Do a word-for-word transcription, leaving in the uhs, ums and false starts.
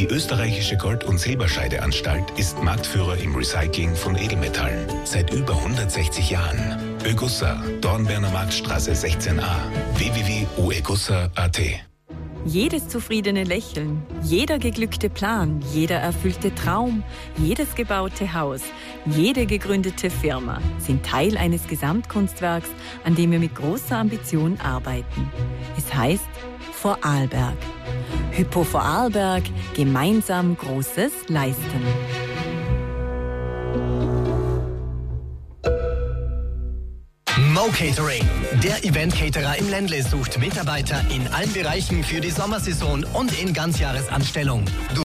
Die österreichische Gold- und Silberscheideanstalt ist Marktführer im Recycling von Edelmetallen seit über hundertsechzig Jahren. Ögussa, Dornbirner Marktstraße sechzehn a, w w w punkt u egussa punkt a t. Jedes zufriedene Lächeln, jeder geglückte Plan, jeder erfüllte Traum, jedes gebaute Haus, jede gegründete Firma sind Teil eines Gesamtkunstwerks, an dem wir mit großer Ambition arbeiten. Es heißt Vorarlberg. Hypo Vorarlberg, gemeinsam Großes leisten. Mo Catering, der Event-Caterer im Ländle, sucht Mitarbeiter in allen Bereichen für die Sommersaison und in Ganzjahresanstellung. Du